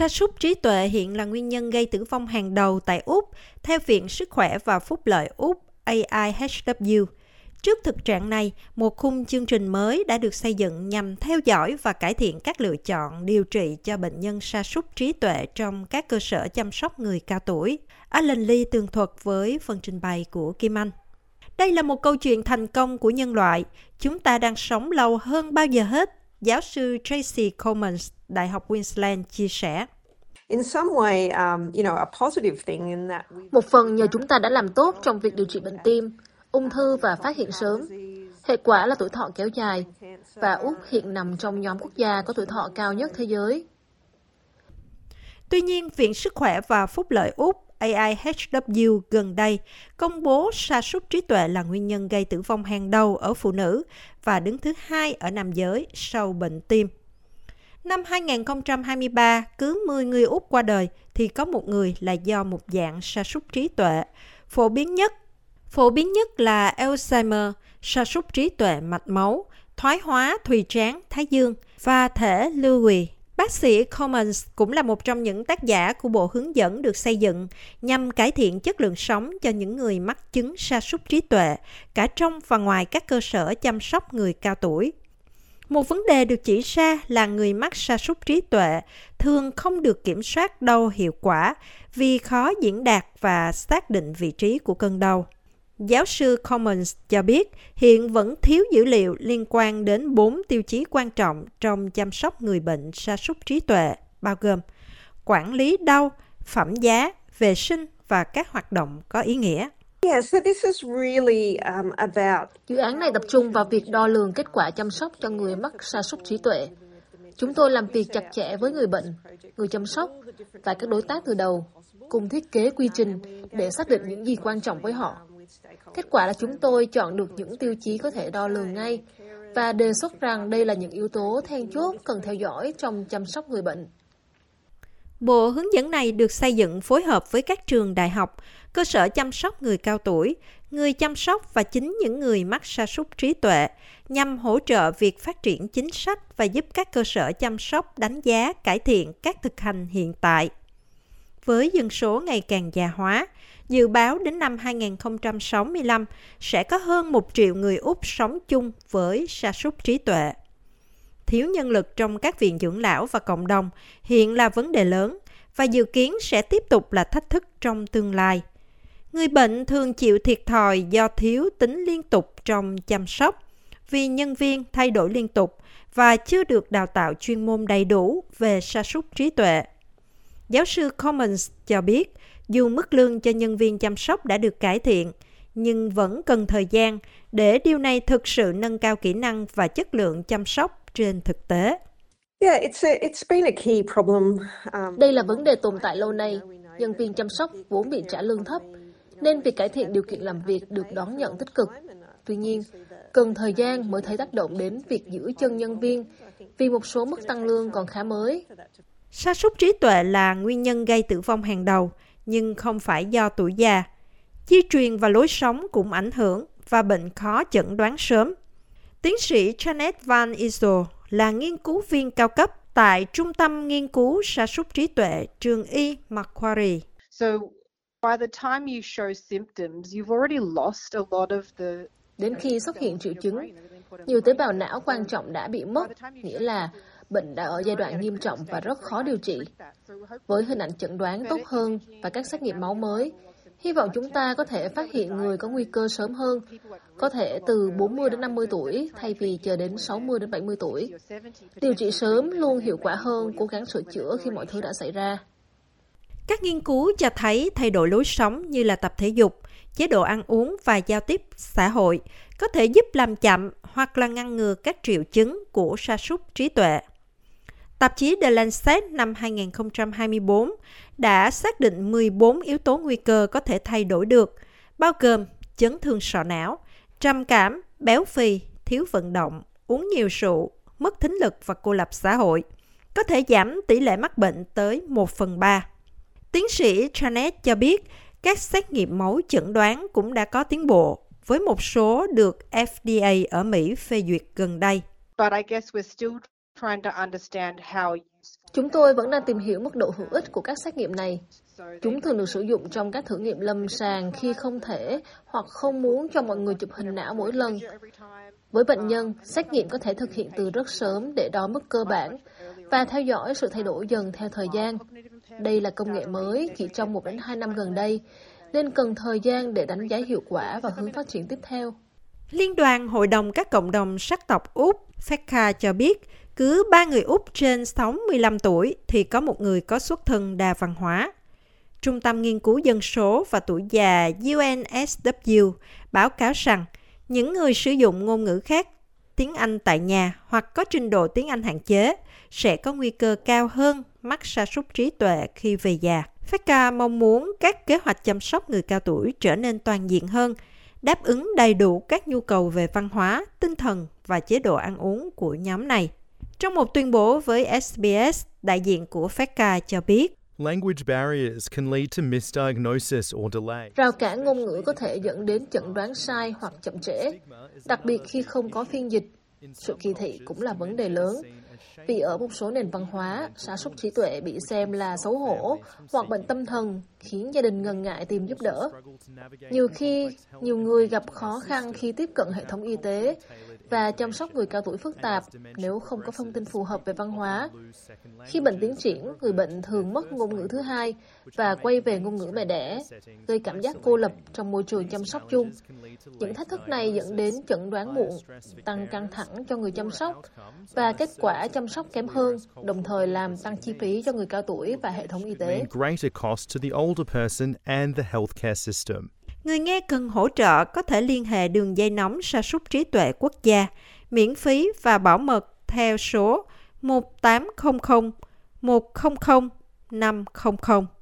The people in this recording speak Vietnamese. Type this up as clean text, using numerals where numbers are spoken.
Sa sút trí tuệ hiện là nguyên nhân gây tử vong hàng đầu tại Úc, theo Viện Sức khỏe và Phúc lợi Úc AIHW. Trước thực trạng này, một khung chương trình mới đã được xây dựng nhằm theo dõi và cải thiện các lựa chọn điều trị cho bệnh nhân sa sút trí tuệ trong các cơ sở chăm sóc người cao tuổi. Alan Lee tường thuật với phần trình bày của Kim Anh. Đây là một câu chuyện thành công của nhân loại. Chúng ta đang sống lâu hơn bao giờ hết, giáo sư Tracy Commons, Đại học Queensland chia sẻ. Một phần nhờ chúng ta đã làm tốt trong việc điều trị bệnh tim, ung thư và phát hiện sớm. Hệ quả là tuổi thọ kéo dài, và Úc hiện nằm trong nhóm quốc gia có tuổi thọ cao nhất thế giới. Tuy nhiên, Viện Sức khỏe và Phúc lợi Úc AIHW gần đây công bố sa sút trí tuệ là nguyên nhân gây tử vong hàng đầu ở phụ nữ và đứng thứ hai ở nam giới sau bệnh tim. Năm 2023, cứ 10 người Úc qua đời thì có một người là do một dạng sa sút trí tuệ. Phổ biến nhất là Alzheimer, sa sút trí tuệ mạch máu, thoái hóa thùy trán, thái dương và thể lưu huỳnh. Bác sĩ Commons cũng là một trong những tác giả của bộ hướng dẫn được xây dựng nhằm cải thiện chất lượng sống cho những người mắc chứng sa sút trí tuệ, cả trong và ngoài các cơ sở chăm sóc người cao tuổi. Một vấn đề được chỉ ra là người mắc sa sút trí tuệ thường không được kiểm soát đau hiệu quả vì khó diễn đạt và xác định vị trí của cơn đau. Giáo sư Commons cho biết hiện vẫn thiếu dữ liệu liên quan đến 4 tiêu chí quan trọng trong chăm sóc người bệnh sa sút trí tuệ, bao gồm quản lý đau, phẩm giá, vệ sinh và các hoạt động có ý nghĩa. Dự án này tập trung vào việc đo lường kết quả chăm sóc cho người mắc sa sút trí tuệ. Chúng tôi làm việc chặt chẽ với người bệnh, người chăm sóc và các đối tác từ đầu, cùng thiết kế quy trình để xác định những gì quan trọng với họ. Kết quả là chúng tôi chọn được những tiêu chí có thể đo lường ngay và đề xuất rằng đây là những yếu tố then chốt cần theo dõi trong chăm sóc người bệnh. Bộ hướng dẫn này được xây dựng phối hợp với các trường đại học, cơ sở chăm sóc người cao tuổi, người chăm sóc và chính những người mắc sa sút trí tuệ, nhằm hỗ trợ việc phát triển chính sách và giúp các cơ sở chăm sóc đánh giá cải thiện các thực hành hiện tại. Với dân số ngày càng già hóa, dự báo đến năm 2065 sẽ có hơn 1 triệu người Úc sống chung với sa sút trí tuệ. Thiếu nhân lực trong các viện dưỡng lão và cộng đồng hiện là vấn đề lớn và dự kiến sẽ tiếp tục là thách thức trong tương lai. Người bệnh thường chịu thiệt thòi do thiếu tính liên tục trong chăm sóc, vì nhân viên thay đổi liên tục và chưa được đào tạo chuyên môn đầy đủ về sa sút trí tuệ. Giáo sư Commons cho biết, dù mức lương cho nhân viên chăm sóc đã được cải thiện, nhưng vẫn cần thời gian để điều này thực sự nâng cao kỹ năng và chất lượng chăm sóc trên thực tế. Đây là vấn đề tồn tại lâu nay. Nhân viên chăm sóc vốn bị trả lương thấp, nên việc cải thiện điều kiện làm việc được đón nhận tích cực. Tuy nhiên, cần thời gian mới thấy tác động đến việc giữ chân nhân viên, vì một số mức tăng lương còn khá mới. Sa sút trí tuệ là nguyên nhân gây tử vong hàng đầu, nhưng không phải do tuổi già. Di truyền và lối sống cũng ảnh hưởng và bệnh khó chẩn đoán sớm. Tiến sĩ Janet Van Issel là nghiên cứu viên cao cấp tại Trung tâm Nghiên cứu sa sút trí tuệ trường y Macquarie. Đến khi xuất hiện triệu chứng, nhiều tế bào não quan trọng đã bị mất, nghĩa là bệnh đã ở giai đoạn nghiêm trọng và rất khó điều trị. Với hình ảnh chẩn đoán tốt hơn và các xét nghiệm máu mới, hy vọng chúng ta có thể phát hiện người có nguy cơ sớm hơn, có thể từ 40 đến 50 tuổi thay vì chờ đến 60 đến 70 tuổi. Điều trị sớm luôn hiệu quả hơn cố gắng sửa chữa khi mọi thứ đã xảy ra. Các nghiên cứu cho thấy thay đổi lối sống như là tập thể dục, chế độ ăn uống và giao tiếp xã hội có thể giúp làm chậm hoặc là ngăn ngừa các triệu chứng của sa sút trí tuệ. Tạp chí The Lancet năm 2024 đã xác định 14 yếu tố nguy cơ có thể thay đổi được, bao gồm chấn thương sọ não, trầm cảm, béo phì, thiếu vận động, uống nhiều rượu, mất thính lực và cô lập xã hội, có thể giảm tỷ lệ mắc bệnh tới 1/3. Tiến sĩ Janet cho biết, các xét nghiệm máu chẩn đoán cũng đã có tiến bộ, với một số được FDA ở Mỹ phê duyệt gần đây. Chúng tôi vẫn đang tìm hiểu mức độ hữu ích của các xét nghiệm này. Chúng thường được sử dụng trong các thử nghiệm lâm sàng khi không thể hoặc không muốn cho mọi người chụp hình não mỗi lần. Với bệnh nhân, xét nghiệm có thể thực hiện từ rất sớm để đo mức cơ bản và theo dõi sự thay đổi dần theo thời gian. Đây là công nghệ mới chỉ trong 1 đến 2 năm gần đây, nên cần thời gian để đánh giá hiệu quả và hướng phát triển tiếp theo. Liên đoàn Hội đồng các cộng đồng sắc tộc Úc FECA cho biết, cứ 3 người Úc trên 65 tuổi thì có một người có xuất thân đa văn hóa. Trung tâm Nghiên cứu Dân số và Tuổi già UNSW báo cáo rằng những người sử dụng ngôn ngữ khác tiếng Anh tại nhà hoặc có trình độ tiếng Anh hạn chế sẽ có nguy cơ cao hơn mắc sa sút trí tuệ khi về già. FECA mong muốn các kế hoạch chăm sóc người cao tuổi trở nên toàn diện hơn, đáp ứng đầy đủ các nhu cầu về văn hóa, tinh thần và chế độ ăn uống của nhóm này. Trong một tuyên bố với SBS, đại diện của FECA cho biết, Language barriers can lead to misdiagnosis or delay. Rào cản ngôn ngữ có thể dẫn đến chẩn đoán sai hoặc chậm trễ, đặc biệt khi không có phiên dịch. Sự kỳ thị cũng là vấn đề lớn, vì ở một số nền văn hóa, sa sút trí tuệ bị xem là xấu hổ hoặc bệnh tâm thần, khiến gia đình ngần ngại tìm giúp đỡ. Nhiều khi, nhiều người gặp khó khăn khi tiếp cận hệ thống y tế và chăm sóc người cao tuổi phức tạp nếu không có thông tin phù hợp về văn hóa. Khi bệnh tiến triển, người bệnh thường mất ngôn ngữ thứ hai và quay về ngôn ngữ mẹ đẻ, gây cảm giác cô lập trong môi trường chăm sóc chung. Những thách thức này dẫn đến chẩn đoán muộn, tăng căng thẳng cho người chăm sóc và kết quả chăm sóc kém hơn, đồng thời làm tăng chi phí cho người cao tuổi và hệ thống y tế. Người nghe cần hỗ trợ có thể liên hệ đường dây nóng sa sút trí tuệ quốc gia, miễn phí và bảo mật theo số 1800 100 500.